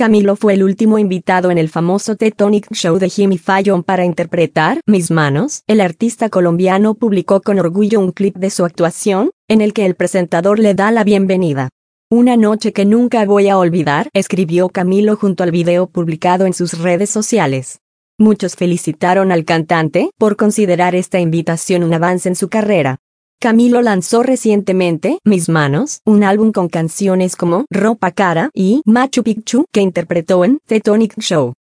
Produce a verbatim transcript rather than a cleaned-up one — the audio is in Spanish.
Camilo fue el último invitado en el famoso The Tonight Show de Jimmy Fallon para interpretar Mis Manos. El artista colombiano publicó con orgullo un clip de su actuación, en el que el presentador le da la bienvenida. Una noche que nunca voy a olvidar, escribió Camilo junto al video publicado en sus redes sociales. Muchos felicitaron al cantante por considerar esta invitación un avance en su carrera. Camilo lanzó recientemente Mis Manos, un álbum con canciones como Ropa Cara y Machu Picchu que interpretó en The Tonight Show.